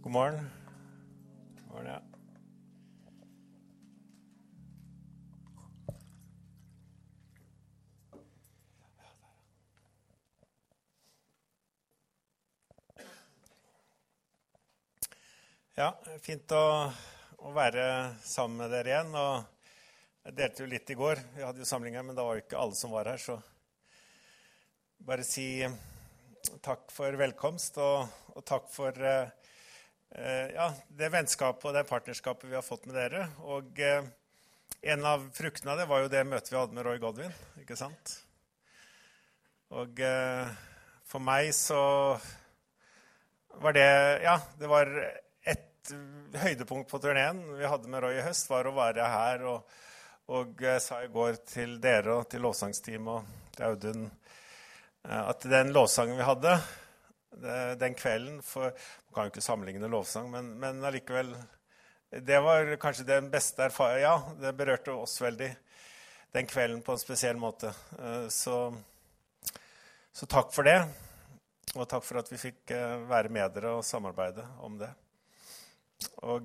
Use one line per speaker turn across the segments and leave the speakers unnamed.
God morgen. God morgen, ja. Ja, fint å være sammen med dere igjen, og jeg delte jo litt i går. Vi hadde jo samling her, men da var jo ikke alle som var her, så bare si takk for velkomst, og takk for det vennskapet og det partnerskapet vi har fått med dere. Og en av fruktene av det var jo det møtet vi hadde med Roy Godwin, ikke sant? Og for meg så var det, det var høydepunkt på turnéen vi hadde med Roy i høst var å være her, og jeg sa i går til dere og til lovsangsteam og til Audun at den lovsangen vi hadde den kvelden, for man kan jo ikke sammenligne lovsang, men allikevel det var kanskje den beste erfaringen, det berørte oss veldig den kvelden på en spesiell måte, så takk for det, og takk for at vi fikk være med dere og samarbeide om det. Og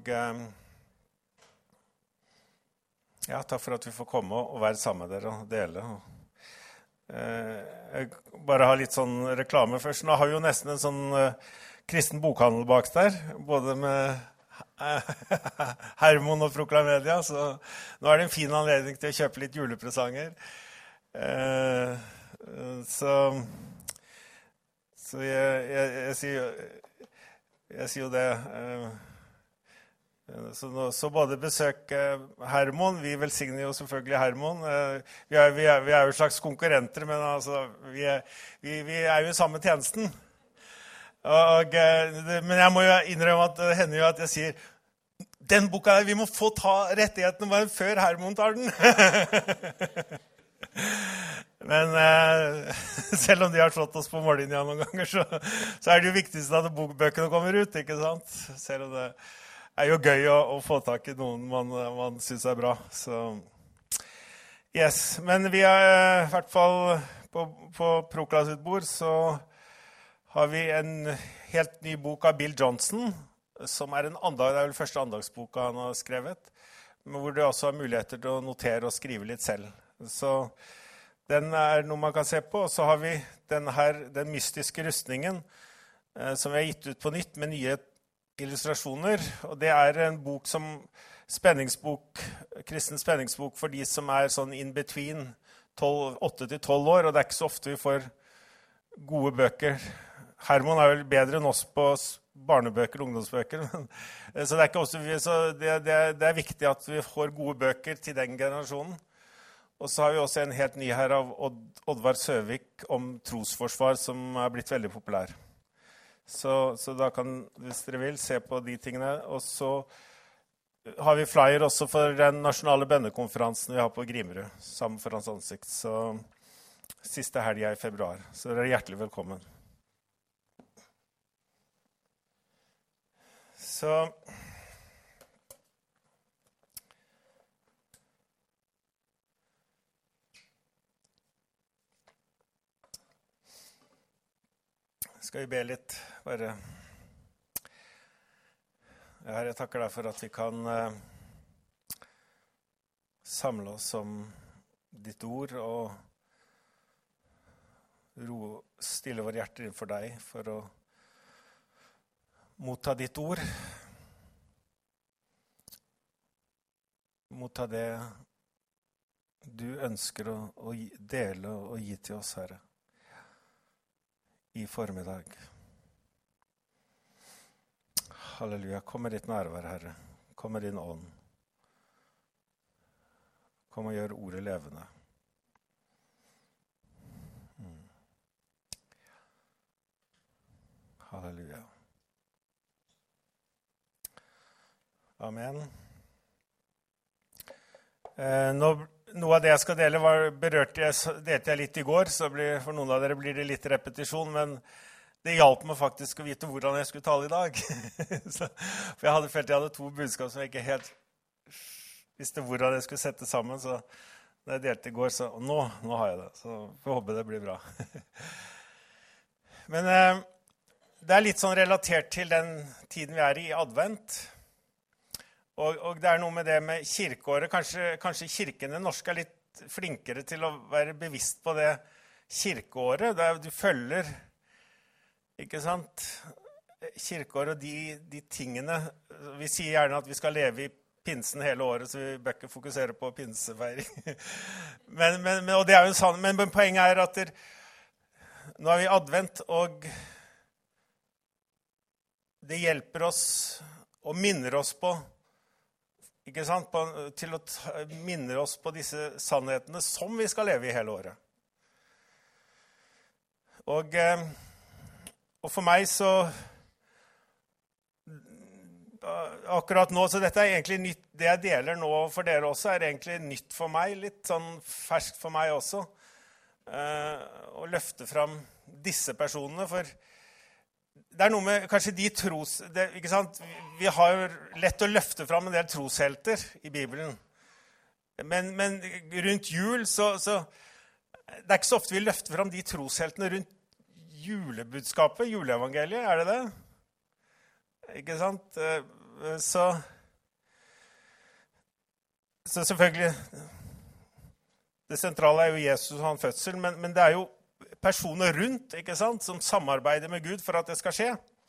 takk for at vi får komme og være sammen med dere og dele. Jeg bare har litt sånn reklame først. Nå har vi jo nesten en sånn kristen bokhandel bak der, både med Hermon og Proklamedia, så nå er det en fin anledning til å kjøpe litt julepresanger. Så jeg sier jo det. Så både besøk Hermon, vi velsigner jo selvfølgelig Hermon, vi er jo slags konkurrenter, men altså, vi er jo i samme tjenesten. Men jeg må jo innrømme at det hender jo at jeg sier, den boka her, vi må få ta rettighetene bare før Hermon tar den. Men selv om de har slått oss på mållinja noen ganger, så er det jo viktigst at bokbøkene kommer ut, ikke sant? Selv om det er jo gøy å få tak i noen man synes er bra. Så, yes. Men vi er i hvert fall på Prokla sitt bord, så har vi en helt ny bok av Bill Johnson, som er det er vel første andagsboka han har skrevet, men hvor du også har muligheter til å notere og skrive litt selv. Så den er noe man kan se på, og så har vi den mystiske rustningen, som vi har gitt ut på nytt med nye illustrasjoner, og det er en bok som kristen spenningsbok for de som er sånn in between 8 til 12 år, og det er ikke så ofte vi får gode bøker. Hermon er vel bedre enn oss på barnebøker og ungdomsbøker, så det er ikke også, så det er viktig at vi får gode bøker til den generasjonen. Og så har vi også en helt ny her av Oddvar Søvik om trosforsvar, som er blitt veldig populær. Så da kan, hvis dere vil, se på de tingene. Og så har vi flyer også for den nasjonale bønnekonferansen vi har på Grimerud, sammen for Hans ansikt. Så siste helg i februar. Så dere er hjertelig velkommen. Så skal vi be litt, bare. Herre, jeg takker deg for at vi kan samle oss om ditt ord og stille våre hjerter inn for deg for å motta ditt ord. Motta det du ønsker å dele og gi til oss, Herre. I formiddag. Halleluja. Kom med ditt nærvær, Herre. Kom med din ånd. Kom og gjør ordet levende. Halleluja. Amen. Noe av det jeg skal dele delte jeg litt i går, så for noen av dere blir det litt repetisjon, men det hjalp meg faktisk å vite hvordan jeg skulle tale i dag. For jeg følt jeg hadde 2 budskap som jeg ikke helt visste hvordan jeg skulle sette sammen, så da jeg delte i går, så nå har jeg det. Så jeg håper det blir bra. Men det litt sånn relatert til den tiden vi i advent. Og det noe med det med kirkeåret. Kanskje kirken den norske litt flinkere til å være bevisst på det kirkeåret. Der du følger, ikke sant, kirkeåret og de tingene. Vi sier gjerne at vi skal leve i pinsen hele året, så vi bør ikke fokusere på pinsefeiring. Og det jo en sann, men poenget at nå vi i advent, og det hjelper oss og minner oss på, ikke sant, til å minne oss på disse sannhetene som vi skal leve i hele året. Og for meg så akkurat nå, så dette egentlig nytt, det jeg deler nå for dere også egentlig nytt for meg, litt sånn ferskt for meg også, å løfte fram disse personene, for det noe med kanskje de ikke sant? Vi har jo lett å løfte fram en del troshelter i Bibelen, men rundt jul så det ikke så ofte vi løfter fram de trosheltene rundt julebudskapet, juleevangeliet, det? Ikke sant? Så selvfølgelig, det sentrale jo Jesus og hans fødsel, men det jo personer rundt, ikke sant, som samarbeider med Gud for at det skal skje.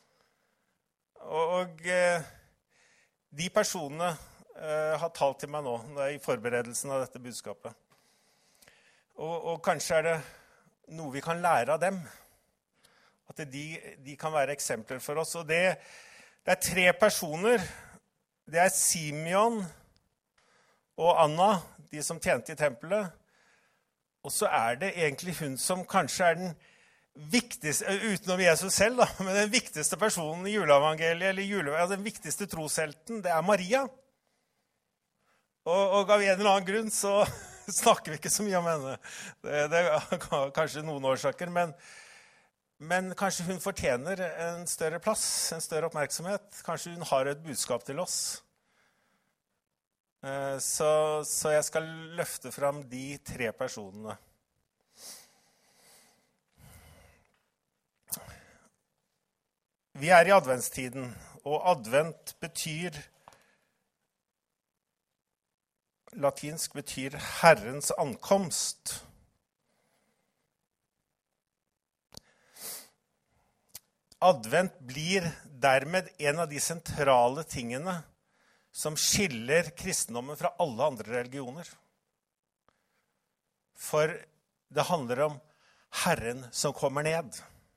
Og de personene har talt til meg nå i forberedelsen av dette budskapet. Og kanskje det noe vi kan lære av dem. At de kan være eksempler for oss. Og det 3 personer. Det Simeon og Anna, de som tjente i tempelet. Og så det egentlig hun som kanskje den viktigste, utenom Jesus selv, da, men den viktigste personen i juleevangeliet, eller den viktigste troshelten, det Maria. Og av en eller annen grunn så snakker vi ikke så mye om henne. Det kanskje noen årsaker, men kanskje hun fortjener en større plass, en større oppmerksomhet. Kanskje hun har et budskap til oss. Så jeg skal løfte fram de 3 personene. Vi i adventstiden, og advent latinsk betyr Herrens ankomst. Advent blir dermed en av de sentrale tingene som skiller kristendommen fra alle andre religioner. For det handler om Herren som kommer ned.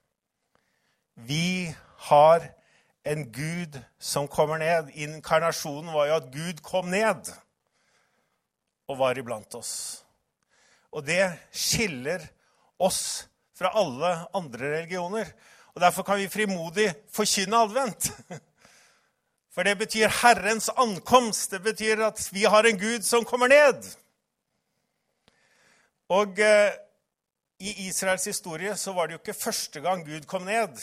Vi har en Gud som kommer ned. Inkarnasjonen var jo at Gud kom ned og var iblant oss. Og det skiller oss fra alle andre religioner. Og derfor kan vi frimodig forkynne advent. For det betyr Herrens ankomst. Det betyr at vi har en Gud som kommer ned. Og i Israels historie så var det jo ikke første gang Gud kom ned.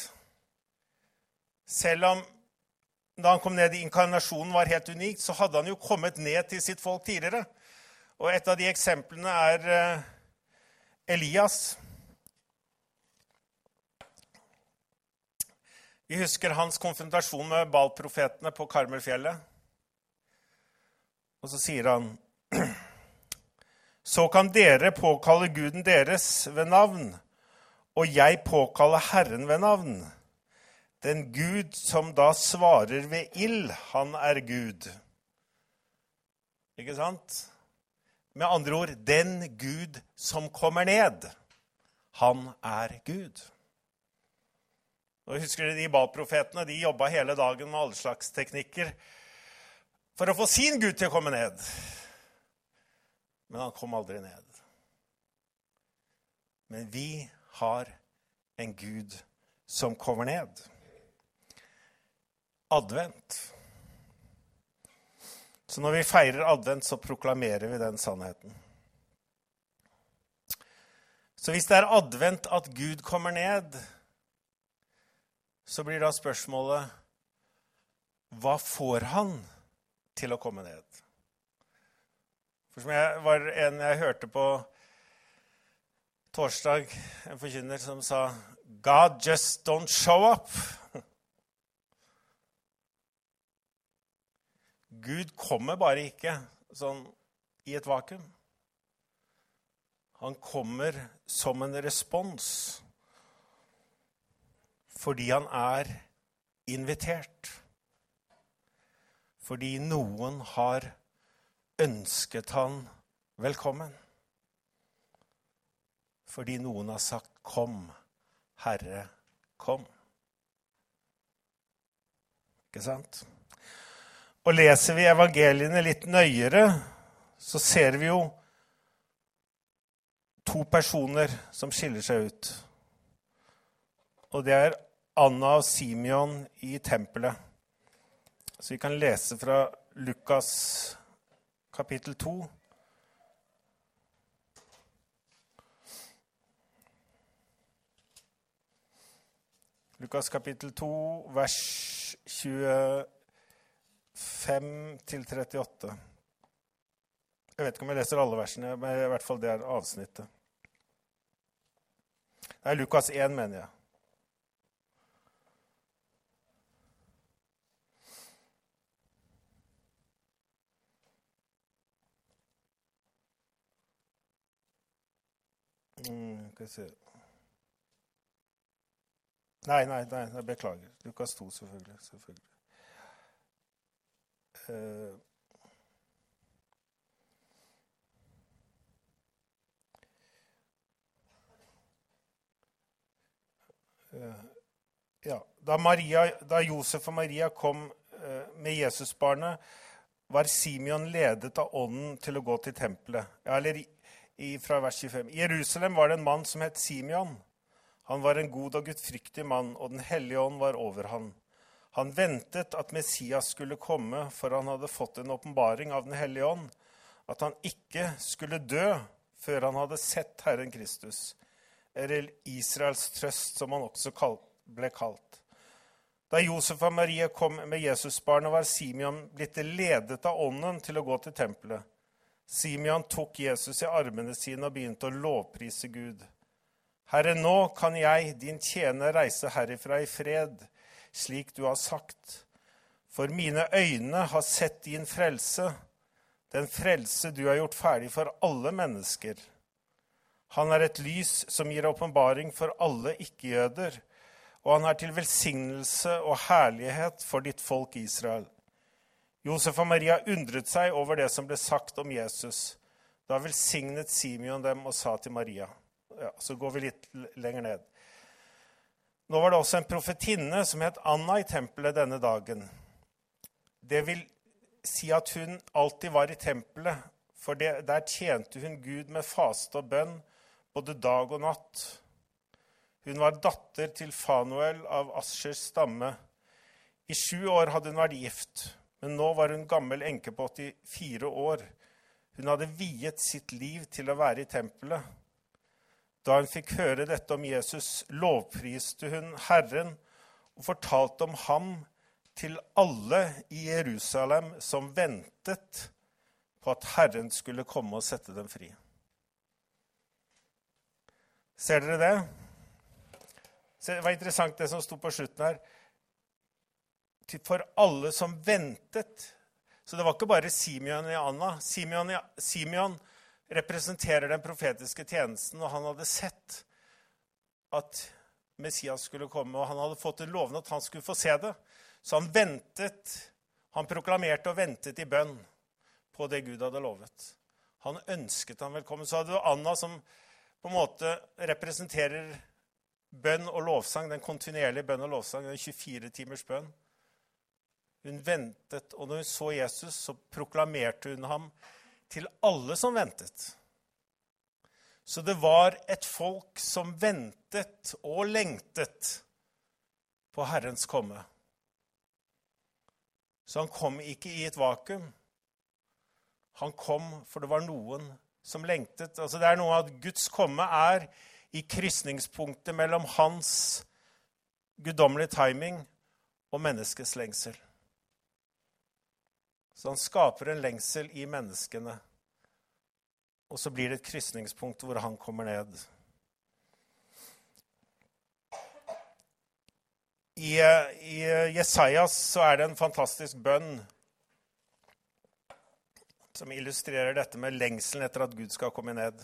Selv om da han kom ned i inkarnasjonen var helt unikt, så hadde han jo kommet ned til sitt folk tidligere. Og et av de eksemplene Elias. Vi husker hans konfrontasjon med Baal-profetene på Karmelfjellet. Og så sier han, så kan dere påkalle Guden deres ved navn, og jeg påkaller Herren ved navn. Den Gud som da svarer ved ild, han Gud. Ikke sant? Med andre ord, den Gud som kommer ned, han Gud. Og husker dere de Baal-profetene, de jobbet hele dagen med alle slags teknikker for å få sin Gud til å komme ned. Men han kom aldri ned. Men vi har en Gud som kommer ned. Advent. Så når vi feirer advent, så proklamerer vi den sannheten. Så hvis det advent at Gud kommer ned, så blir da spørsmålet, hva får han til å komme ned? For som jeg hørte på torsdag, en forkynner som sa, God just don't show up. Gud kommer bare ikke sånn i et vakuum. Han kommer som en respons fordi han er invitert. Fordi noen har ønsket han velkommen. Fordi noen har sagt, kom, Herre, kom. Ikke sant? Og leser vi evangeliene litt nøyere, så ser vi jo to personer som skiller seg ut. Og det er Anna og Simeon i tempelet. Så vi kan lese fra Lukas kapittel 2. Lukas kapittel 2, vers 25-38. Jeg vet ikke om jeg leser alle versene, men i hvert fall det er avsnittet. Det er Lukas 1, mener jeg. Skal vi se. Nei, jeg beklager. Lukas 2, selvfølgelig. Ja, da Josef og Maria kom med Jesusbarnet, var Simeon ledet av ånden til å gå til tempelet. Ja, eller fra vers 25. I Jerusalem var det en mann som het Simeon. Han var en god og gudfryktig mann, og den hellige ånd var over han. Han ventet at Messias skulle komme, for han hadde fått en åpenbaring av den hellige ånd, at han ikke skulle dø før han hadde sett Herren Kristus, eller Israels trøst, som han også ble kalt. Da Josef og Maria kom med Jesusbarnet, var Simeon blitt ledet av ånden til å gå til tempelet. Simeon tok Jesus i armene sine og begynte å lovprise Gud. Herre, nå kan jeg, din tjener, reise herifra i fred, slik du har sagt. For mine øyne har sett din frelse, den frelse du har gjort ferdig for alle mennesker. Han er et lys som gir åpenbaring for alle ikke-jøder, og han er til velsignelse og herlighet for ditt folk Israel. Josef og Maria undret seg over det som ble sagt om Jesus. Da velsignet Simeon dem og sa til Maria. Ja, så går vi litt lenger ned. Nå var det også en profetinne som het Anna i tempelet denne dagen. Det vil si at hun alltid var i tempelet, for der tjente hun Gud med faste og bønn, både dag og natt. Hun var datter til Fanuel av Aschers stamme. I 7 år hadde hun vært gift, men nå var hun gammel enke på 84 år. Hun hadde viet sitt liv til å være i tempelet. Da hun fikk høre dette om Jesus, lovpriste hun Herren og fortalte om ham til alle i Jerusalem som ventet på at Herren skulle komme og sette dem fri. Ser dere det? Det var interessant det som stod på slutten her. For alle som ventet. Så det var ikke bare Simeon og Anna. Simeon representerer den profetiske tjenesten, og han hadde sett at Messias skulle komme, og han hadde fått en lovende at han skulle få se det. Så han ventet, han proklamerte og ventet i bønn på det Gud hadde lovet. Han ønsket han velkommen. Så hadde Anna som på en måte representerer bønn og lovsang, den kontinuerlige bønn og lovsang, den 24 timers bønn. Hun ventet, og når hun så Jesus, så proklamerte hun ham til alle som ventet. Så det var et folk som ventet og lengtet på Herrens komme. Så han kom ikke i et vakuum. Han kom for det var noen som lengtet. Altså det er noe at Guds komme er i krysningspunktet mellom hans guddommelige timing og menneskets lengsel. Så han skaper en lengsel i menneskene. Og så blir det et krysningspunkt hvor han kommer ned. I Jesajas så det en fantastisk bønn som illustrerer dette med lengselen etter at Gud skal komme ned.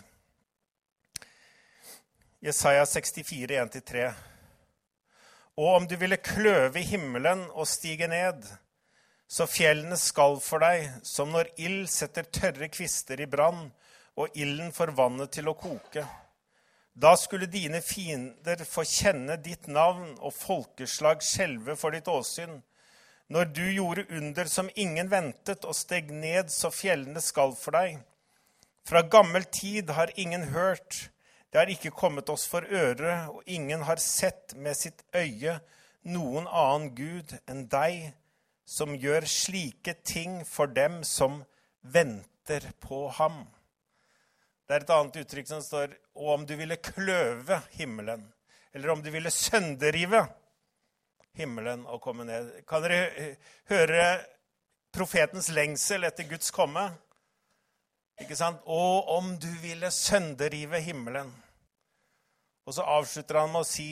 Jesaja 64, 1-3. Og om du ville kløve himmelen og stige ned, så fjellene skal for deg, som når ild setter tørre kvister i brann, og ilden får vannet til å koke. Da skulle dine fiender få kjenne ditt navn, og folkeslag skjelve for ditt åsyn. Når du gjorde under som ingen ventet, og steg ned så fjellene skal for deg. Fra gammel tid har ingen hørt, det har ikke kommet oss for øre, og ingen har sett med sitt øye noen annen Gud enn deg, som gjør slike ting for dem som venter på ham. Det et annet uttrykk som står, og om du ville kløve himmelen, eller om du ville sønderrive himmelen og komme ned. Kan dere høre profetens lengsel etter Guds komme? Ikke sant? Og om du ville sønderrive himmelen. Og så avslutter han med å si,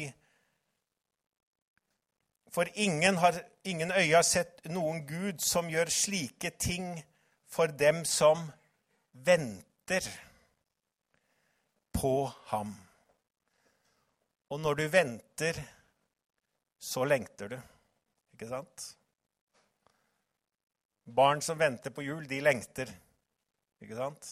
for ingen øye har sett noen Gud som gjør slike ting for dem som venter på ham. Og når du venter, så lengter du. Ikke sant? Barn som venter på jul, de lengter. Ikke sant?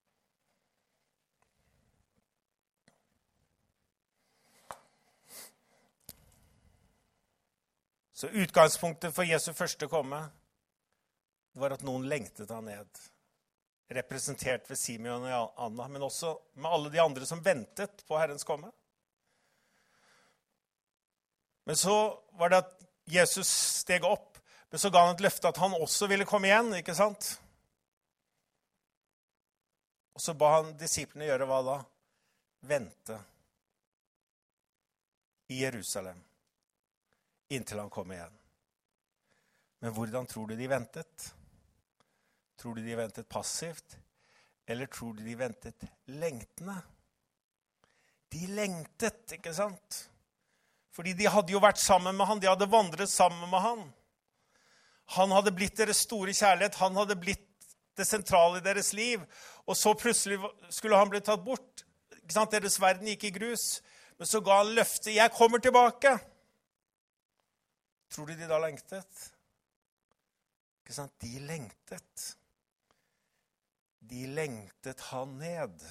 Så utgangspunktet for Jesu første komme var at noen lengtet han ned. Representert ved Simeon og Anna, men også med alle de andre som ventet på Herrens komme. Men så var det at Jesus steg opp, men så ga han et løfte at han også ville komme igjen, ikke sant? Og så ba han disiplene gjøre hva da? Vente i Jerusalem, inntil han kom igjen. Men hvordan tror du de ventet? Tror du de ventet passivt? Eller tror du de ventet lengtende? De lengtet, ikke sant? Fordi de hadde jo vært sammen med han, de hadde vandret sammen med han. Han hadde blitt deres store kjærlighet, han hadde blitt det sentrale i deres liv. Og så plutselig skulle han bli tatt bort. Ikke sant? Deres verden gikk i grus. Men så ga han løfte, jeg kommer tilbake. Tror du de da lengtet? Ikke sant? De lengtet. De lengtet han ned.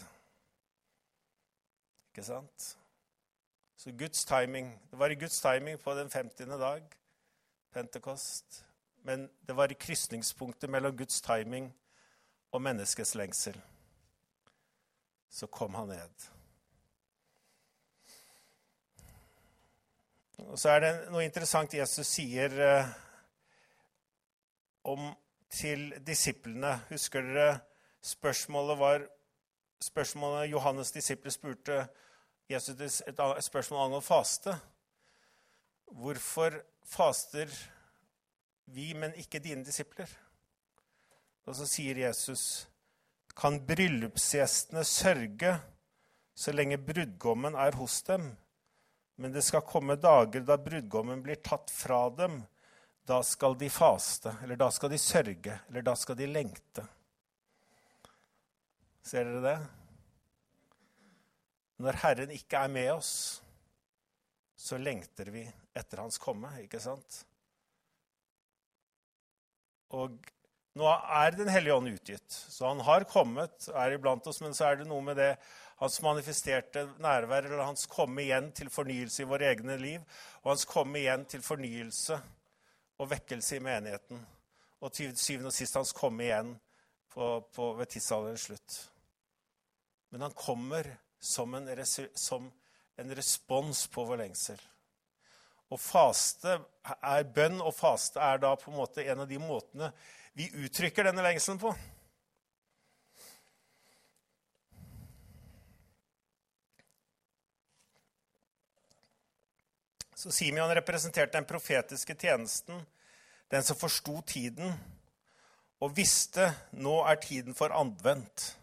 Ikke sant? Så Guds timing, det var i Guds timing på den 50. dag, Pentekost, men det var i krysningspunktet mellom Guds timing og menneskets lengsel. Så kom han ned. Og så det noe interessant Jesus sier om til disiplene. Husker dere spørsmålet Johannes disipler spurte Jesus et spørsmål angående faste. Hvorfor faster vi, men ikke dine disipler? Og så sier Jesus, kan bryllupsgjestene sørge så lenge brudgommen hos dem? Men det skal komme dager da brudgommen blir tatt fra dem. Da skal de faste, eller da skal de sørge, eller da skal de lengte. Ser dere det? Når Herren ikke med oss, så lengter vi etter hans komme, ikke sant? Og nå Den Hellige Ånd utgitt, så han har kommet, iblant oss, men så det noe med det, hans manifesterte nærvær, eller hans komme igjen til fornyelse i våre egne liv, og hans komme igjen til fornyelse og vekkelse i menigheten. Og til syvende og sist hans komme igjen ved tidsalderens slutt. Men han kommer som en respons på vår lengsel. Og faste bønn, og faste da på en måte en av de måtene vi uttrykker denne lengselen på. Så Simeon representerte den profetiske tjenesten, den som forstod tiden, og visste, nå tiden for advent,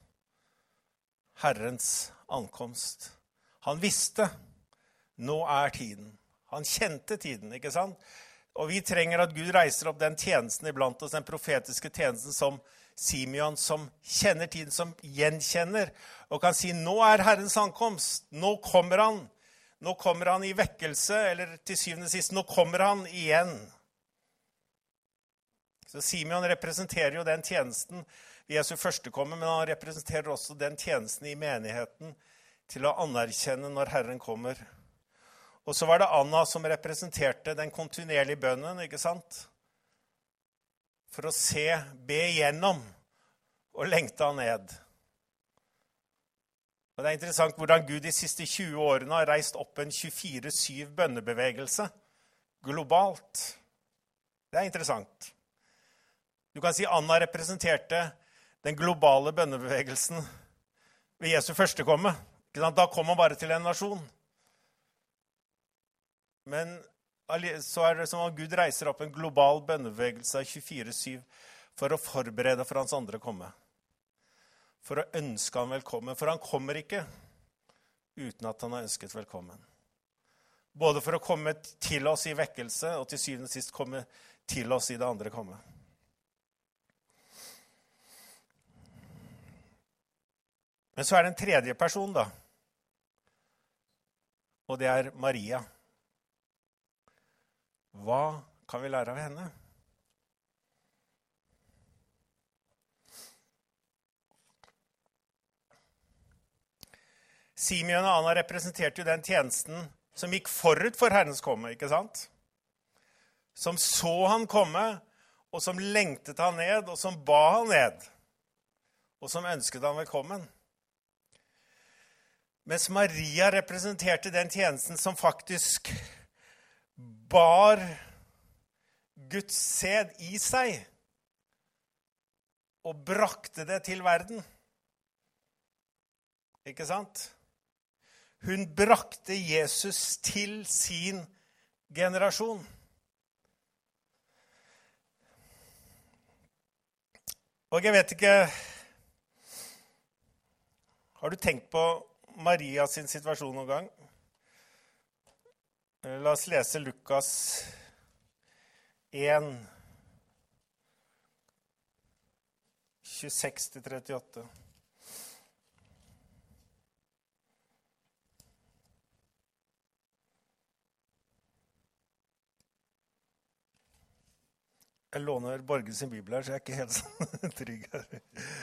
Herrens ankomst. Han visste, nå tiden. Han kjente tiden, ikke sant? Og vi trenger at Gud reiser opp den tjenesten iblant oss, den profetiske tjenesten som Simeon, som kjenner tiden, som gjenkjenner, og kan si, nå er Herrens ankomst, nå kommer han. Nå kommer han i vekkelse, eller til syvende og sist, nå kommer han igjen. Så Simeon representerer jo den tjenesten ved Jesu første komme, men han representerer også den tjenesten i menigheten til å anerkjenne når Herren kommer. Og så var det Anna som representerte den kontinuerlige bønnen, ikke sant? For å se, be igjennom og lengte han ned. Og det er interessant hvordan Gud de siste 20 årene har reist opp en 24/7 bønnebevegelse globalt. Det er interessant. Du kan si Anna representerte den globale bønnebevegelsen ved Jesu første komme. Da kom han bare til en nasjon. Men så er det som om Gud reiser opp en global bønnebevegelse av 24/7 for å forberede for hans andre komme. For å ønske han velkommen. For han kommer ikke uten at han har ønsket velkommen. Både for å komme til oss i vekkelse, og til syvende og sist komme til oss i det andre komme. Men så er det en tredje person da. Og det er Maria. Hva kan vi lære av henne? Simeon og Anna representerte jo den tjenesten som gikk forut for Herrens komme, ikke sant? Som så han komme, og som lengtet han ned, og som ba han ned, og som ønsket han velkommen. Mens Maria representerte den tjenesten som faktisk bar Guds sæd i seg, og brakte det til verden. Ikke sant? Hun brakte Jesus til sin generasjon. Og jeg vet ikke, har du tenkt på Maria sin situasjon noen gang? La oss lese Lukas 1, 26-38. Jeg låner Borge sin bibel her, så jeg er ikke helt sånn trygg her.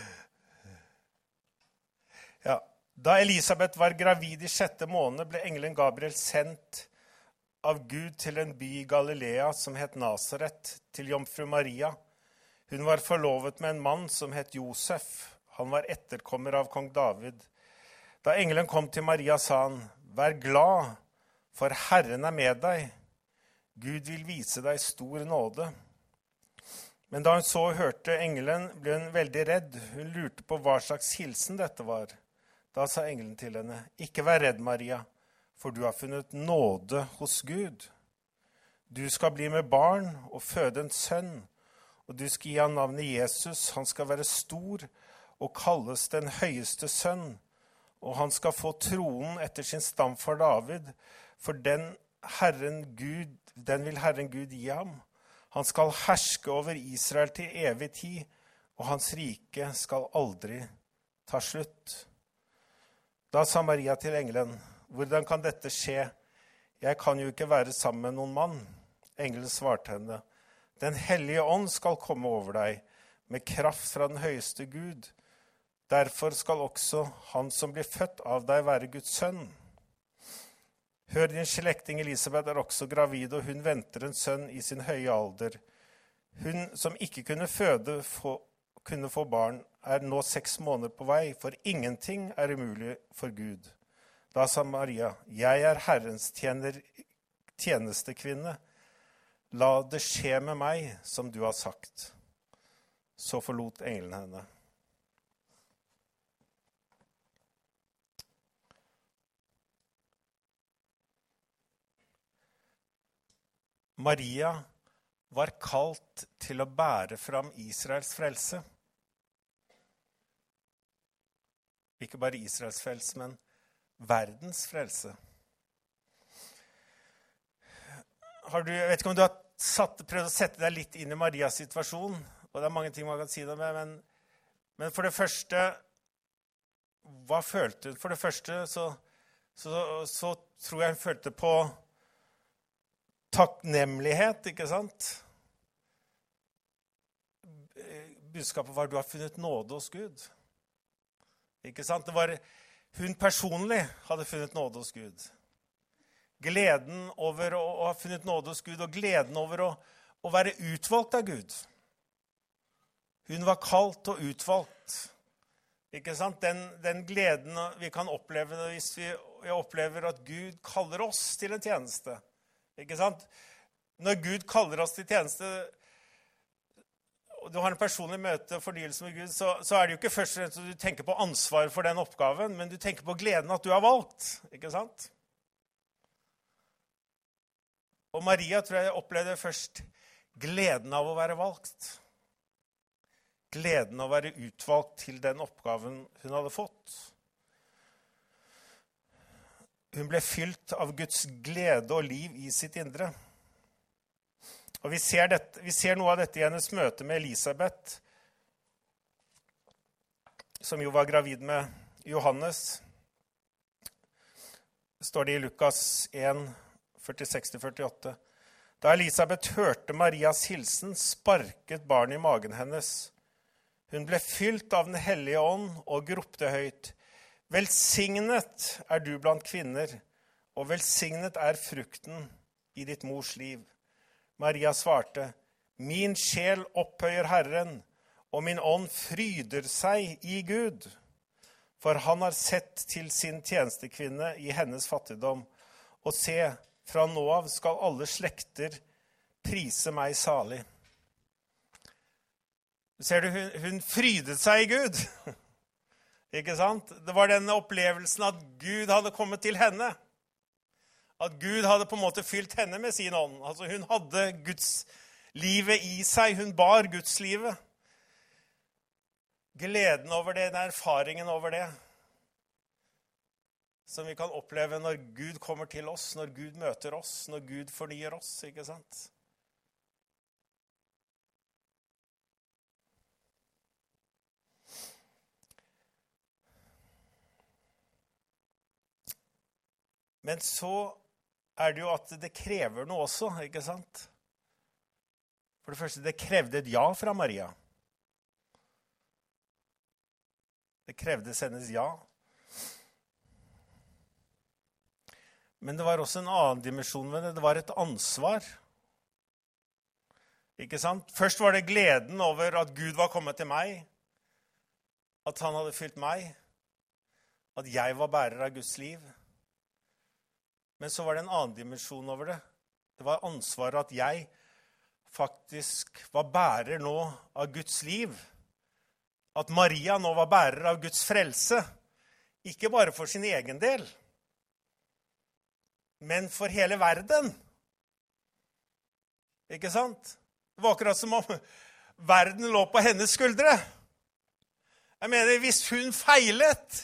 Ja. Da Elisabeth var gravid i 6. måned, ble engelen Gabriel sendt av Gud til en by i Galilea som het Nazaret, til jomfru Maria. Hun var forlovet med en mann som het Josef. Han var etterkommer av kong David. Da engelen kom til Maria, sa han, «Vær glad, for Herren er med deg. Gud vil vise deg stor nåde.» Men da hun så og hørte engelen, ble hun veldig redd. Hun lurte på hva slags hilsen dette var. Da sa engelen til henne, «Ikke vær redd, Maria, for du har funnet nåde hos Gud. Du skal bli med barn og føde en sønn, og du skal gi han navnet Jesus. Han skal være stor og kalles den høyeste sønn, og han skal få tronen etter sin stamfar David, for den vil Herren Gud gi ham. Han skal herske over Israel til evig tid, og hans rike skal aldri ta slutt. Da sa Maria til engelen, «Hvordan kan dette skje? Jeg kan jo ikke være sammen med noen mann.» Engelen svarte henne, «Den hellige ånd skal komme over deg, med kraft fra den høyeste Gud. Derfor skal også han som blir født av deg være Guds sønn. Hør, din slekting Elisabeth er også gravid, og hun venter en sønn i sin høye alder. Hun som ikke kunne kunne få barn, er nå 6 måneder på vei, for ingenting er umulig for Gud. Da sa Maria, «Jeg er Herrens tjenestekvinne. La det skje med meg som du har sagt.» Så forlot engelen henne. Maria var kalt til å bære fram Israels frelse. Ikke bare Israels frelse, men verdens frelse. jeg vet ikke om du har prøvd å sette deg litt inn i Marias situasjon, og det er mange ting man kan si det med, men for det første, hva følte hun? For det første så tror jeg hun følte på takknemlighet, ikke sant? Budskapet var, du har funnet nåde hos Gud. Ikke sant? Det var, hun personlig hadde funnet nåde hos Gud. Gleden over å ha funnet nåde hos Gud, og gleden over å være utvalgt av Gud. Hun var kalt og utvalgt. Ikke sant? Den gleden vi kan oppleve hvis vi opplever at Gud kaller oss til en tjeneste. Ikke sant? Når Gud kaller oss til tjeneste, og du har en personlig møte og fornyelse med Gud, så er det jo ikke først og fremst at du tenker på ansvar for den oppgaven, men du tenker på gleden at du har valgt. Ikke sant? Og Maria tror jeg opplevde først gleden av å være valgt. Gleden av å være utvalgt til den oppgaven hun hadde fått. Hun ble fylt av Guds glede og liv i sitt indre. Og vi ser noe av dette i hennes møte med Elisabeth, som jo var gravid med Johannes. Står det i Lukas 1, 46-48. Da Elisabeth hørte Marias hilsen, sparket barnet i magen hennes. Hun ble fylt av den hellige ånd og ropte høyt. Velsignet er du blant kvinner, og velsignet er frukten i ditt mors liv. Maria svarte, min sjel opphøyer Herren, og min ånd fryder seg i Gud. For han har sett til sin tjenestekvinne i hennes fattigdom, og se, fra nå av skal alle slekter prise meg salig. Ser du, hun frydet seg i Gud. Ikke sant? Det var denne opplevelsen at Gud hadde kommet til henne. At Gud hadde på en måte fylt henne med sin ånd. Altså hun hadde Guds livet i seg. Hun bar Guds livet. Gleden over det, den erfaringen over det. Som vi kan oppleve når Gud kommer til oss, når Gud møter oss, når Gud fornyer oss, ikke sant? Men så er det jo at det krever noe også, ikke sant? For det første, det krevde et ja fra Maria. Det krevdes hennes ja. Men det var også en annen dimensjon ved det. Det var et ansvar. Ikke sant? Først var det gleden over at Gud var kommet til meg. At han hadde fylt meg. At jeg var bærer av Guds liv. Men så var det en annen dimensjon over det. Det var ansvaret at jeg faktisk var bærer nå av Guds liv. At Maria nå var bærer av Guds frelse. Ikke bare for sin egen del, men for hele verden. Ikke sant? Det var akkurat som om verden lå på hennes skuldre. Jeg mener, hvis hun feilet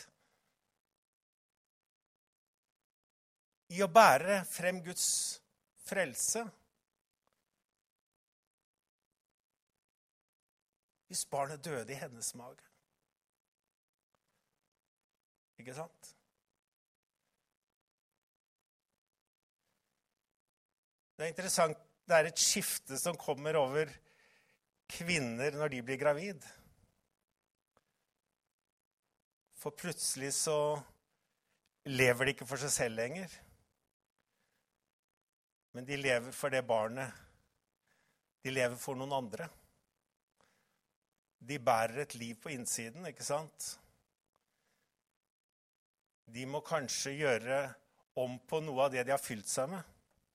i å bære frem Guds frelse, hvis barnet døde i hennes mage. Ikke sant? Det er interessant, det er et skifte som kommer over kvinner når de blir gravid. For plutselig så lever de ikke for seg selv lenger. Men de lever for det barnet. De lever for noen andre. De bærer et liv på innsiden, ikke sant? De må kanskje gjøre om på noe av det de har fylt seg med.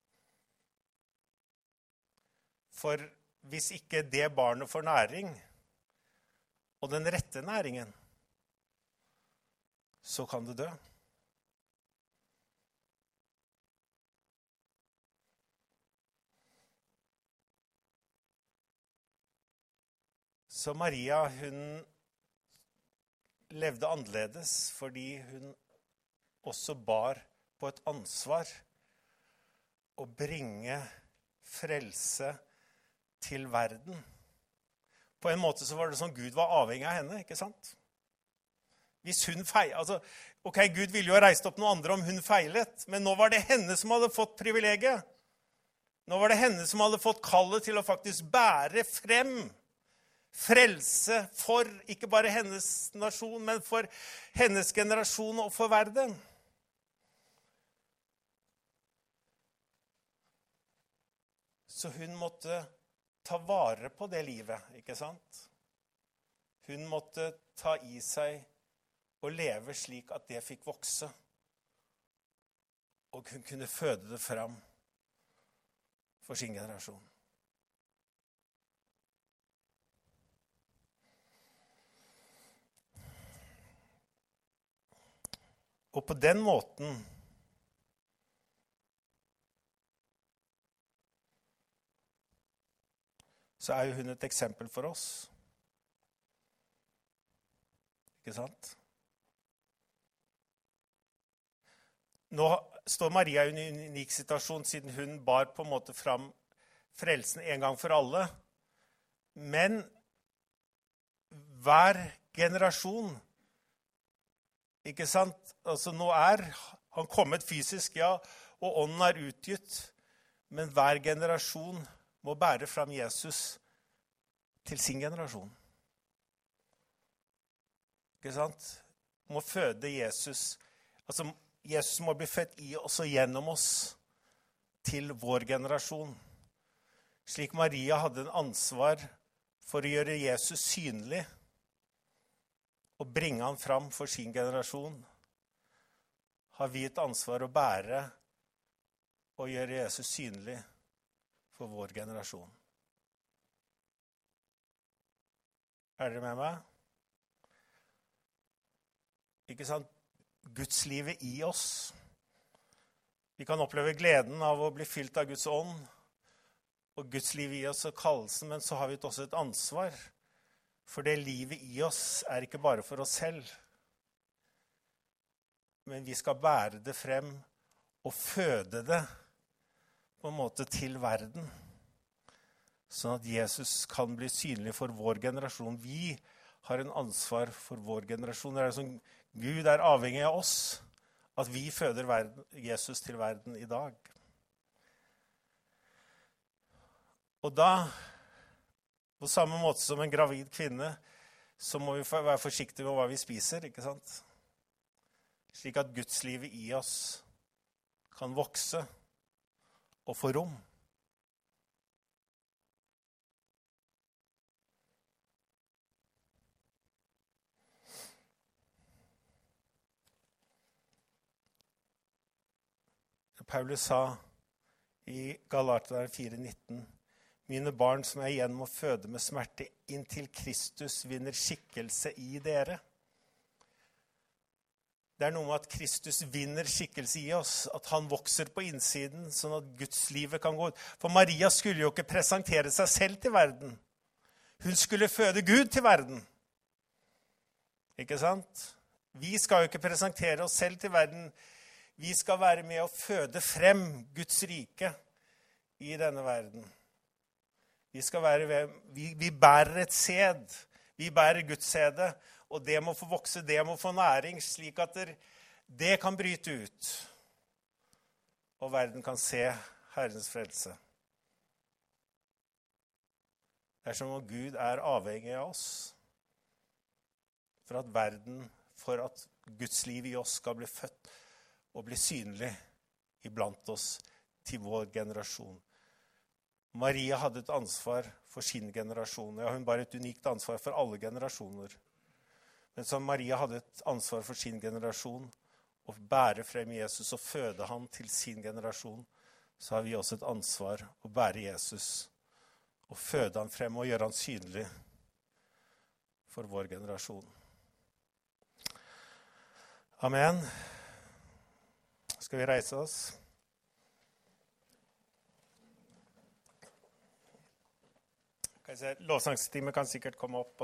For hvis ikke det barnet får næring, og den rette næringen, så kan det dø. Så Maria, hun levde annerledes fordi hun også bar på et ansvar å bringe frelse til verden. På en måte så var det sånn Gud var avhengig av henne, ikke sant? Hvis hun feilet, altså, ok, Gud ville jo ha reist opp noen andre om hun feilet, men nå var det henne som hadde fått privilegiet. Nå var det henne som hadde fått kallet til å faktisk bære frem frelse for ikke bare hennes nasjon, men for hennes generasjon og for verden. Så hun måtte ta vare på det livet, ikke sant? Hun måtte ta i seg og leve slik at det fikk vokse. Og hun kunne føde det fram for sin generasjon. Og på den måten så er jo hun et eksempel for oss. Ikke sant? Nå står Maria i en unik situasjon, siden hun bar på en måte fram frelsen en gang for alle. Men hver generasjon, ikke sant? Altså nå er han kommet fysisk, ja, og ånden er utgitt. Men hver generasjon må bære fram Jesus til sin generasjon. Ikke sant? Må føde Jesus. Altså Jesus må bli født i oss og gjennom oss til vår generasjon. Slik Maria hadde en ansvar for å gjøre Jesus synlig og bringe han fram for sin generasjon, har vi et ansvar å bære og gjøre Jesus synlig for vår generasjon. Er dere med meg? Ikke sant? Gudslivet i oss. Vi kan oppleve gleden av å bli fylt av Guds ånd, og Gudslivet i oss og kallelsen, men så har vi også et ansvar. For det livet i oss er ikke bare for oss selv. Men vi skal bære det frem og føde det på en måte til verden. Sånn at Jesus kan bli synlig for vår generasjon. Vi har en ansvar for vår generasjon. Det er som Gud er avhengig av oss, at vi føder Jesus til verden i dag. Og da, på samme måte som en gravid kvinne, så må vi være forsiktige med hva vi spiser, ikke sant? Slik at Gudslivet i oss kan vokse og få rom. Paulus sa i Galaterne 4,19: Mine barn som jeg igjen må føde med smerte inntil Kristus vinner skikkelse i dere. Det er noe med at Kristus vinner skikkelse i oss, at han vokser på innsiden, sånn at Guds livet kan gå ut. For Maria skulle jo ikke presentere seg selv til verden. Hun skulle føde Gud til verden. Ikke sant? Vi skal jo ikke presentere oss selv til verden. Vi skal være med å føde frem Guds rike i denne verden. Vi bærer et sæd. Vi bærer Guds sæde, og det må få vokse, det må få næring, slik at det kan bryte ut. Og verden kan se Herrens frelse. Det er som om Gud er avhengig av oss, for at Guds liv i oss skal bli født og bli synlig iblant oss til vår generasjon. Maria hadde et ansvar for sin generasjon. Ja, hun bar et unikt ansvar for alle generasjoner. Men som Maria hadde et ansvar for sin generasjon, å bære frem Jesus og føde han til sin generasjon, så har vi også et ansvar å bære Jesus og føde han frem og gjøre han synlig for vår generasjon. Amen. Skal vi reise oss? Lovsangstimen kan sikkert komme opp.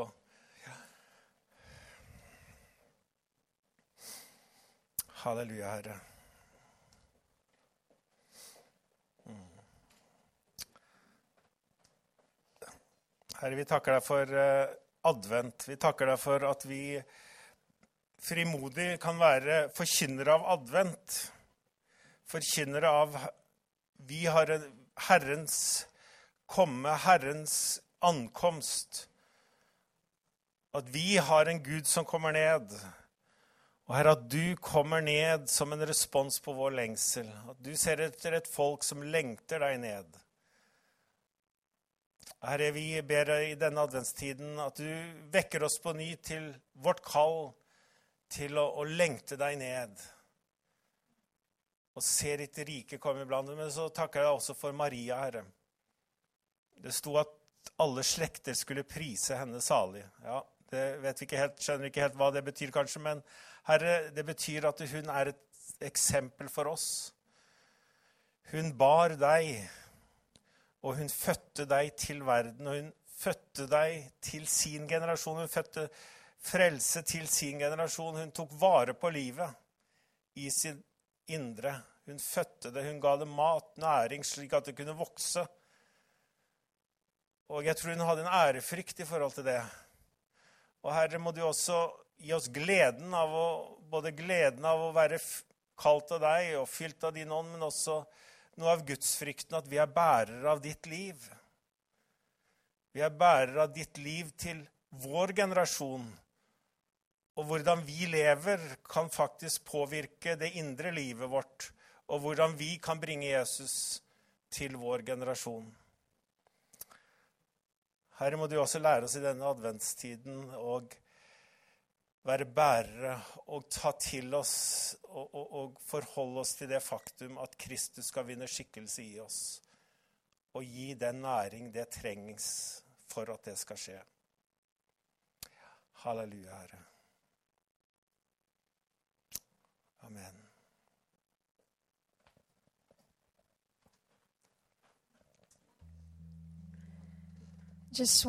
Halleluja, Herre. Herre, vi takker deg for advent. Vi takker deg for at vi frimodig kan være forkynnere av advent. Forkynnere av vi har Herrens komme, Herrens ankomst. At vi har en Gud som kommer ned. Og Herre, at du kommer ned som en respons på vår lengsel. At du ser etter et folk som lengter deg ned. Herre, vi ber deg i denne adventstiden at du vekker oss på ny til vårt kall til å lengte deg ned. Og se ditt rike komme iblant. Men så takker jeg også for Maria, Herre. Det sto at alle slekter skulle prise henne salig. Ja, det vet vi ikke helt, skjønner ikke helt hva det betyr kanskje, men Herre, det betyr at hun er et eksempel for oss. Hun bar deg, og hun fødte deg til verden, og hun fødte deg til sin generasjon. Hun fødte frelse til sin generasjon. Hun tok vare på livet i sin indre. Hun fødte det, hun ga det mat, næring, slik at det kunne vokse. Og jeg tror hun hadde en ærefrykt i forhold til det. Og Herre, må du også gi oss gleden av å være kalt av deg og fylt av din ånd, men også noe av gudsfrykten, at vi er bærere av ditt liv. Vi er bærere av ditt liv til vår generasjon. Og hvordan vi lever kan faktisk påvirke det indre livet vårt, og hvordan vi kan bringe Jesus til vår generasjon. Herre, må du også lære oss i denne adventstiden og være bærere og ta til oss og forholde oss til det faktum at Kristus skal vinne skikkelse i oss og gi den næring det trengs for at det skal skje. Halleluja, Herre. Amen.
Just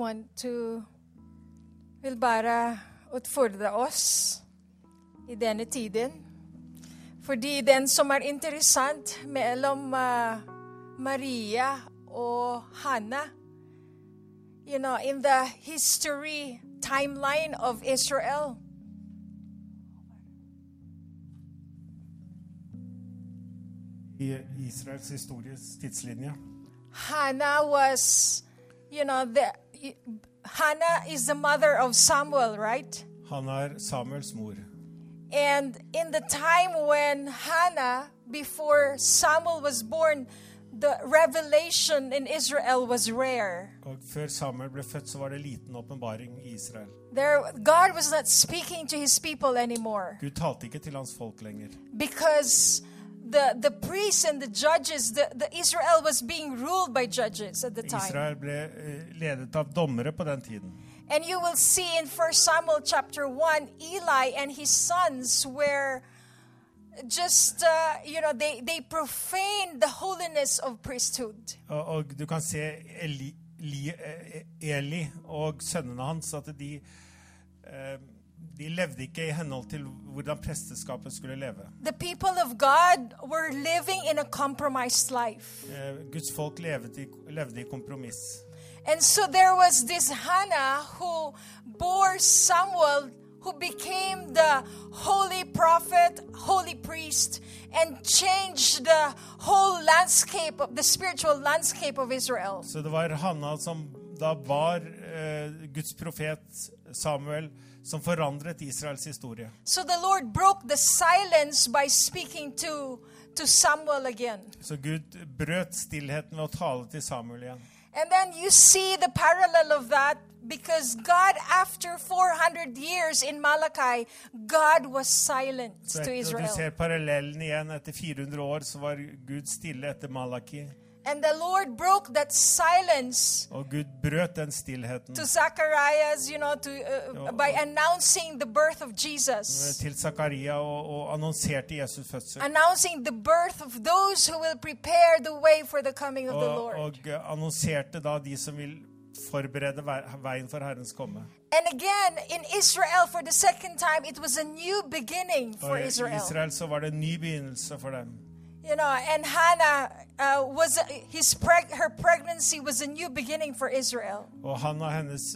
vil bare utfordre oss i denne tiden. Fordi den som er interessant mellom Maria og Hannah, in the history timeline of Israel,
I Israels histories tidslinje.
Hannah was, Hannah is the mother of Samuel, right?
Han Samuels mor.
And in the time when Hannah, before Samuel was born, the revelation in Israel was rare.
Og før Samuel ble født, så var det liten åpenbaring I Israel.
God was not speaking to his people anymore.
Gud talte ikke til hans folk lenger.
Because the priests and the judges, the Israel was being ruled by judges at the time.
Israel ble ledet av dommere på den tiden.
And you will see in 1 Samuel chapter 1, Eli and his sons were just, they profaned the holiness of priesthood.
Og du kan se Eli og sønnene hans, at de levde ikke I henhold til hvordan presteskapet skulle leve.
The people of God were living in a compromised life.
Guds folk levde I kompromiss.
And so there was this Hannah who bore Samuel, who became the holy prophet, holy priest, and changed the whole landscape, the spiritual landscape of Israel.
Så det var Hannah som da var Guds profet Samuel, som forandret Israels historie.
So the Lord broke the silence by speaking to Samuel again.
Så Gud brøt stillheten ved å tale til Samuel igjen.
And then you see the parallel of that, because God, after 400 years in Malachi, God was silent to Israel.
Du ser parallellen igjen. Etter 400 år så var Gud stille etter Malaki.
And the Lord broke that silence.
Og Gud brøt den stillheten.
To Zacharias, by announcing the birth of Jesus.
Til Zakaria og annonserte Jesus fødsel.
Announcing the birth of those who will prepare the way for the coming of the Lord.
Og annonserte da de som vil forberede veien for Herrens komme.
And again, in Israel, for the second time, it was a new beginning for Israel.
I Israel så var det en ny begynnelse for dem.
You know, and Hannah her pregnancy was a new beginning for Israel.
Og Hanna, hennes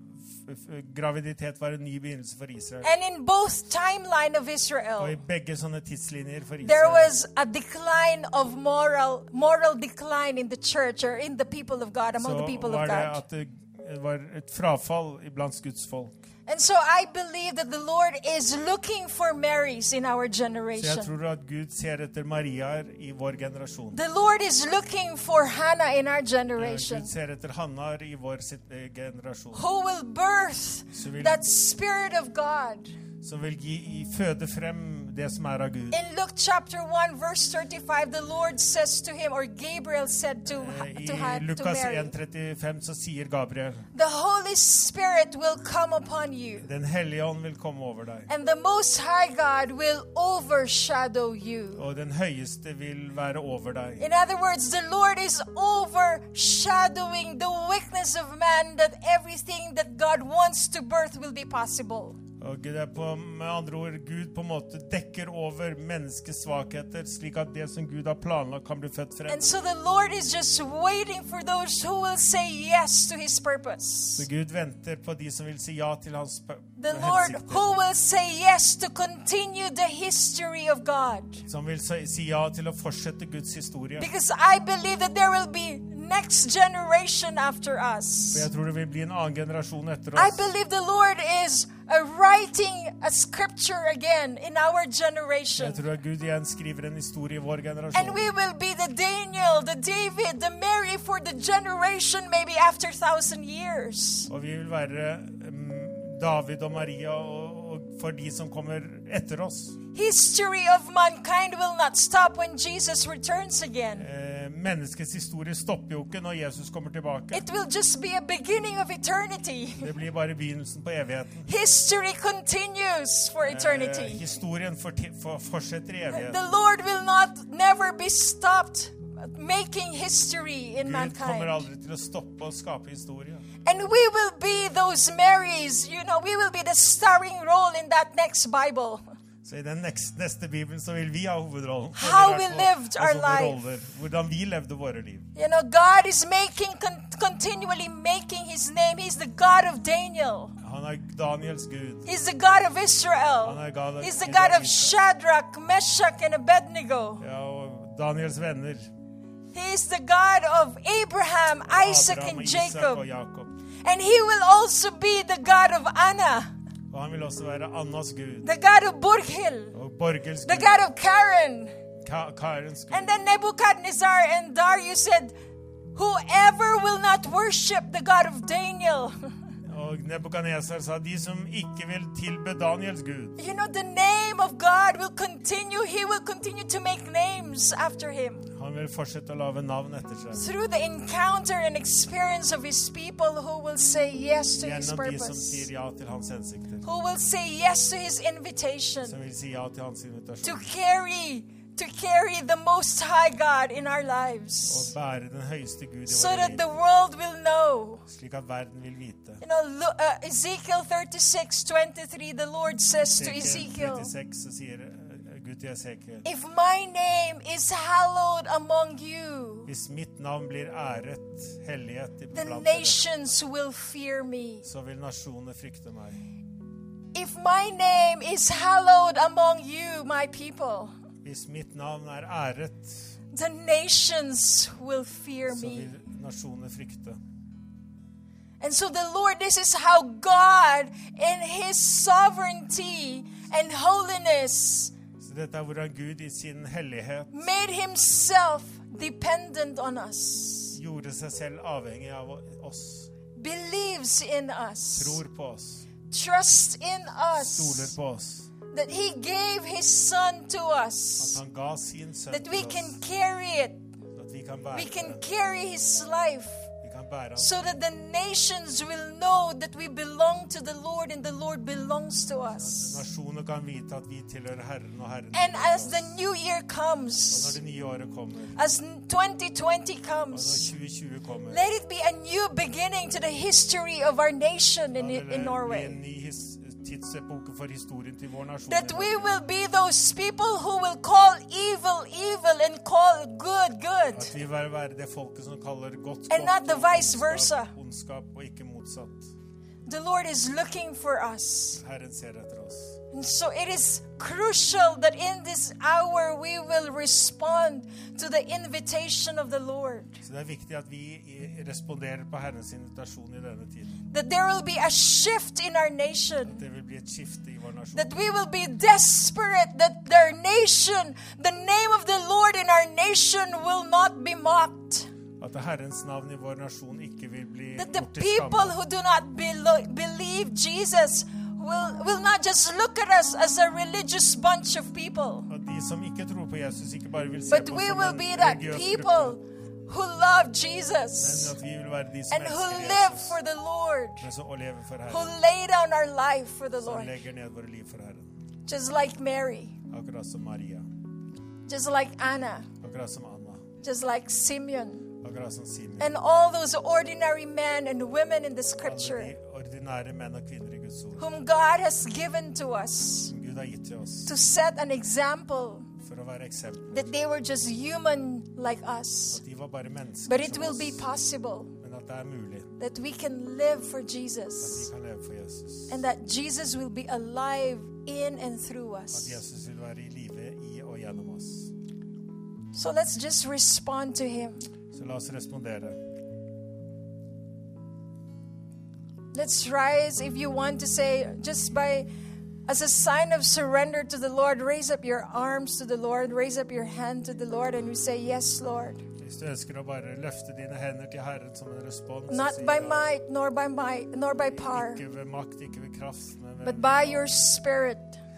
graviditet var en ny begynnelse for Israel.
And in both timeline of
Og
Israel,
i begge sånne tidslinjer for
there
Israel,
was a decline of moral decline in the church or in the people of God, among the
så
people
var
of
det
God.
at det var et frafall iblant Guds folk.
And so I believe that the Lord is looking for Marys in our
Så jeg
generation.
tror at Gud ser etter Mariaer i vår generasjon.
The Lord is looking for Hannah in our
Gud
generation,
ser etter Hannar i vår generasjon,
who will birth that Spirit of God.
som vil føde frem det som av Gud.
In Luke chapter 1, verse 35, the Lord says to him, or Gabriel said to
I Lukas
Mary,
1,35 så sier Gabriel,
the Holy Spirit will come upon you,
Den hellige ånd vil komme over deg,
and the Most High God will overshadow you.
og den høyeste vil være over deg.
In other words, the Lord is overshadowing the weakness of man, that everything that God wants to birth will be possible.
Og det med andre ord, Gud på en måte dekker over menneskets svakheter, slik at det som Gud har planlagt kan bli født frem.
And so the Lord is just waiting for those who will say yes to His purpose.
Så Gud venter på de som vil si ja til hans
The Lord
hensikter.
who will say yes to continue the history of God.
Som vil si ja til å fortsette Guds historie.
Because I believe that there will be next generation after us.
For jeg tror det vil bli en annen generasjon etter
I
oss.
believe the Lord is writing a scripture again in our generation.
Jeg tror at Gud igjen skriver en historie i vår
And
generasjon.
we will be the Daniel, the David, the Mary for the generation maybe after 1,000 years.
Og vi vil være David og Maria og for de som kommer etter oss.
History of mankind will not stop when Jesus returns again.
Menneskets historie stopper jo ikke når Jesus kommer tilbake.
It will just be a beginning of eternity.
Det blir bare begynnelsen på evigheten.
History continues for eternity.
Historien fortsetter i evigheten.
The Lord will never be stopped making history in
Gud kommer
mankind.
aldri til å stoppe å skape historie.
And we will be those Marys, you know, we will be the starring role in that next Bible.
Så i den neste Bibelen så vil vi ha hovedrollen.
How we
Eller i hvert
lived
fall
our
sånne
life.
roller. Hvordan vi levde våre liv.
You know, God is continually making His name. He's the God of Daniel.
Han er Daniels Gud.
He's the God of Israel. He's the God of Shadrach, Meshach, and Abednego.
Ja, og Daniels venner.
He is the God of Abraham, Isaac,
Abraham,
and
Isak
Jacob.
og Jakob.
And He will also be the God of Anna,
Og han vil også være Annas Gud.
the God of Burhil,
Og Borgels
the
Gud.
God of Karen.
Karens Gud.
And then Nebuchadnezzar and Darius said, whoever will not worship the God of Daniel.
Og Nebukadnesar sa, de som ikke vil tilbe Daniels Gud.
You know, the name of God will continue. He will continue to make names after Him.
Han vil fortsette å lage navn etter seg.
Through the encounter and experience of His people who will say yes to His
Gjennom de som
purpose.
sier ja til hans hensikter.
Who will say yes to His invitation.
Som vil si ja til hans
To
invitasjon.
carry the Most High God in our
Og
lives.
bære den høyeste Gud i
So
våre
that
liv.
the world will know.
Slik at verden vil vite.
You know, Ezekiel 36:23, the Lord says to Ezekiel,
36 så sier Gud til Ezekiel,
if my name is hallowed among you,
hvis mitt navn blir æret, hellighet
the
iblant dere,
nations will fear me.
så vil nasjoner frykte meg.
If my name is hallowed among you, my people,
Hvis mitt navn er æret,
the nations will fear
så
me.
vil nasjoner frykte.
And so the Lord, this is how God in His sovereignty and holiness
Så dette er hvordan Gud i sin hellighet
made Himself dependent on us,
gjorde seg selv avhengig av oss,
believes in us,
tror på oss,
trusts in
stoler
us,
på oss,
that He gave His Son to
at
us,
han ga sin sønn
that we
til
can
oss,
carry it,
at vi kan
we
bære
can
det,
carry His life,
vi kan bære hans
so that the nations will know that we belong to the Lord and the Lord belongs to us.
Nasjoner kan vite at vi tilhører Herren, og Herren
And
tilhører
as
oss.
the new year
Og
comes,
når det nye året kommer,
as 2020
og når
comes,
2020 kommer,
let it be a new beginning to the history of our nation
da vil
in
det bli
Norway.
en ny tidsepoke for historien til vår nasjon.
That we will be those people who will call evil, evil, evil and call good good.
At vi vil være det folket som kaller godt
And not the
og
vice versa.
ondskap og ikke motsatt.
The Lord is looking for us.
Herren ser etter oss.
And so it is crucial that in this hour we will respond to the invitation of the Lord.
Så det er viktig at vi responderer på Herrens invitasjon i denne tiden.
That there will be a shift in our nation.
At det vil bli et skifte i vår nasjon.
That we will be desperate that their nation, the name of the Lord in our nation will not be mocked.
At Herrens navn i vår nasjon ikke vil bli
That the
gjort til
people
skamme.
who do not believe Jesus will not just look at us as a religious bunch of people.
At de som ikke tror på Jesus ikke bare vil se
But
på
we
som
will
en
be that
religiøs
people
gruppe,
who love
men
Jesus
at vi vil være de som
and who
elsker
live
Jesus,
for the Lord,
men som å leve for
who
Herren,
lay down our life for the
som
Lord.
legger ned våre liv for Herren.
Just like Mary,
Akkurat som Maria,
just like Anna,
akkurat som Anna,
just like Simeon,
akkurat som Simeon.
and all those ordinary men and women in the scripture
Alle de ordinære menn og kvinner i Guds ord,
whom God has given to us
som Gud har gitt til oss,
to set an example
for å være eksempler.
that they were just human like us.
At de var bare mennesker
But it
som
will
oss,
be possible
men at det er mulig
that we can live for
at
Jesus
vi kan leve for Jesus.
and that Jesus will be alive in and through
At
us.
Jesus vil være i live i og gjennom oss.
So let's just respond to Him.
Så la oss respondere.
Let's rise. If you want to say, just by as a sign of surrender to the Lord, raise up your arms to the Lord, raise up your hand to the Lord, and we say, Yes, Lord.
Hvis du ønsker å bare løfte dine hender til Herren som en respons, så
Not
sier
by
da,
might, nor by power,
ikke ved makt, ikke ved kraft, men ved
but by your Spirit.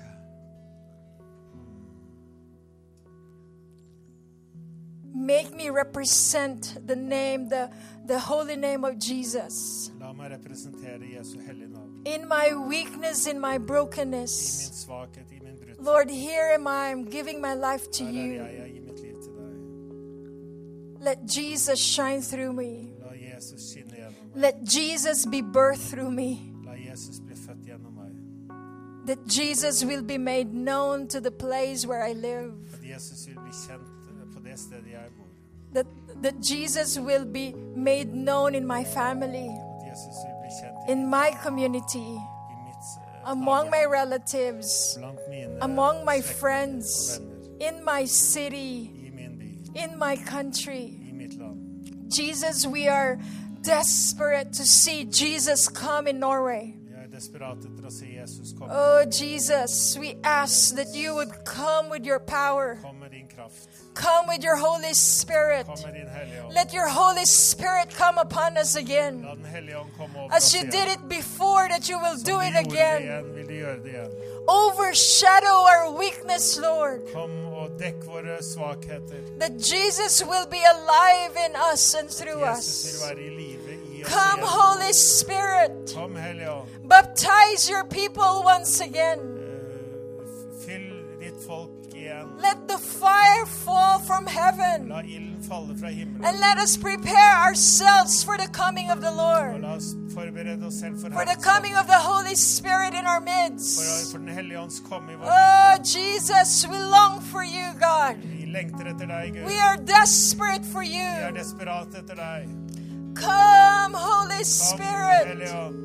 Make me represent the name, the holy name of Jesus.
La meg representere Jesu hellige navn.
In my weakness, in my
I
brokenness.
min svakhet, i min brudd.
Lord, here am I. I'm giving my life to
Her er
you.
jeg gir mitt liv til deg.
Let Jesus shine through me.
La Jesus skinne gjennom meg.
Let Jesus be birthed through me.
La Jesus bli født gjennom meg.
That Jesus will be made known to the place where I live.
At Jesus vil bli kjent på det stedet jeg bor.
That Jesus will be made known in my family,
At Jesus vil bli kjent
in my community,
i mitt
among my
nabolag,
relatives,
blant mine
among my
slektninger
friends,
og venner,
in my city,
i min by,
in my country.
i mitt land.
Jesus, we are desperate to see Jesus come in Norway.
Jeg er desperat etter å se Jesus komme.
Oh, Jesus, we ask that you would come with your power,
Kom med din kraft.
come with your Holy Spirit.
Kom med din hellige ånd.
Let your Holy Spirit come upon us again.
La den hellige ånd komme over
As
oss
you
igjen.
did it before, that you will
Som
do
du
it
gjorde det
again.
igjen, vil du gjøre det igjen.
Overshadow our weakness, Lord.
Kom og dekk våre svakheter.
That Jesus will be alive in us and through
Jesus vil
us.
være i live i oss
Come,
igjen.
Holy Spirit.
Kom, hellige ånd.
Baptize your people once again.
Fyll ditt folk igjen.
Let the fire fall from heaven.
La ilden falle fra himmelen.
And let us prepare ourselves for the coming of the
Og
Lord.
la oss forberede oss selv for
For the
Herrens
coming of the Holy Spirit in our midst.
for den hellige ånds komme i vår
Oh,
midte.
Jesus, we long for you, God.
Vi lengter etter deg, Gud.
We are desperate for
Vi er
you.
desperat etter deg.
Come, Holy
Kom,
Spirit,
hellige ånd.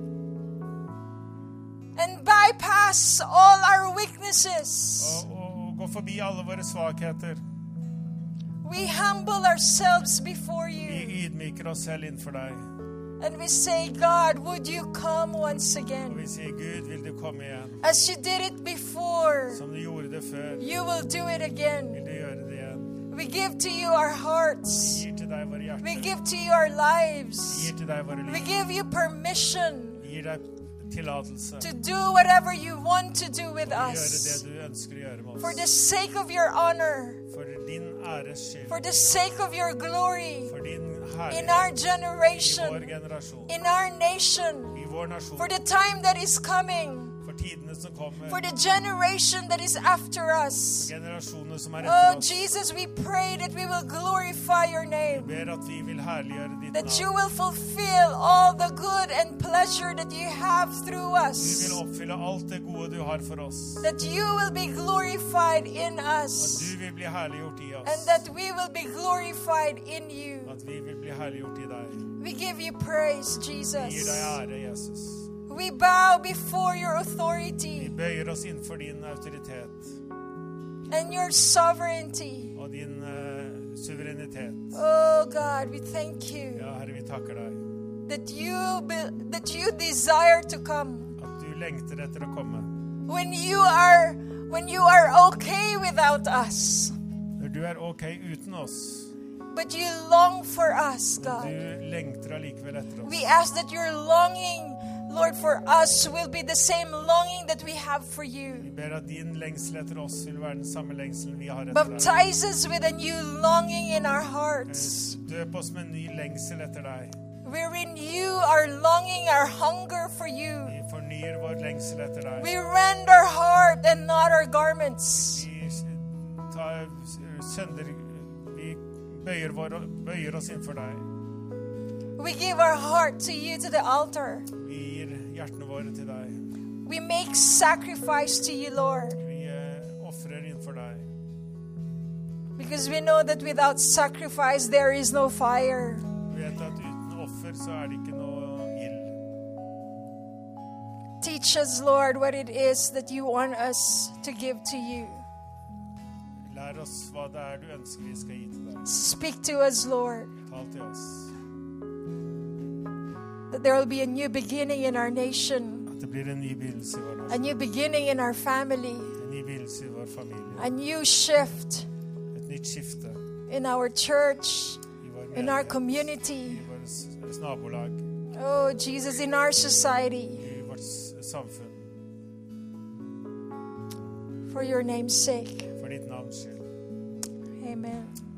and bypass all our weaknesses.
Og gå forbi alle våre svakheter.
We humble ourselves before
Vi
you.
ydmyker oss selv innenfor deg.
And we say, God, would you come once
Og
again?
vi sier, Gud, vil du komme igjen?
As you did it before,
Som du gjorde det før,
you will do it again.
vil du gjøre det igjen.
We give to you our hearts.
Gir til deg våre
We
hjerter.
give to you our lives.
Gir til deg våre
We
liv.
give you permission
Gir deg tillatelse
to do whatever you want to do with
til å gjøre
us.
det du ønsker å gjøre med
For the
oss.
sake of your honor,
For din æres skyld.
for the sake of your glory,
For din
in our
herlighet i vår
generation,
generasjon.
in our nation,
I vår nasjon.
for the time that is coming,
For tidene som kommer,
for the generation that is after us.
for generasjoner som
Oh,
etter oss.
Jesus, we pray that we will glorify your name,
Vi ber at vi vil herliggjøre ditt
that you
navn.
will fulfill all the good and pleasure that you have through
Du
us,
vil oppfylle alt det gode du har for oss.
that you will be glorified in
At
us,
du vil bli herliggjort i
and
oss.
that we will be glorified in you.
At vi vil bli herliggjort i deg.
We give you praise,
Vi gir
Jesus.
deg ære, Jesus.
We bow before your
Vi
authority
bøyer oss innenfor din autoritet
and your sovereignty.
og din suverenitet.
Oh God, we thank you
Ja, Herre, vi takker deg.
that you desire to come.
At du lengter etter å komme.
When you are okay without us,
Når du er ok uten oss,
but you long for us,
men
God.
du lengter allikevel etter oss.
We ask that your longing, Lord, for us will be the same longing that we have for
Vi
you.
ber at din lengsel etter oss vil være den samme lengselen vi har etter deg.
Baptize us with a new longing in our hearts.
Døp oss med en ny lengsel etter deg.
We renew our longing, our hunger for you.
Vi fornyer vår lengsel etter deg.
We rend our heart and not our garments.
Vi bøyer oss innenfor deg.
We give our heart to you, to the altar.
Vi gir hjertene våre til deg.
We make sacrifice to you, Lord,
Vi offrer innenfor deg.
because we know that without sacrifice there is no fire.
Vi vet at uten offer så er det ikke noe ild.
Teach us, Lord, what it is that you want us to give to you.
Lær oss hva det er du ønsker vi skal gi til deg.
Speak to us, Lord,
Tal til oss.
that there will be a new beginning in our nation,
At det blir en ny begynnelse i vår
a
nasjon.
new beginning in our family,
En ny begynnelse i vår familie.
a new shift
Et nytt skifte
in our church,
i vår
in our
menighet,
community.
i vårt nabolag,
Oh, Jesus, in our society,
i vårt samfunn.
for your name's sake.
For ditt navns skyld.
Amen.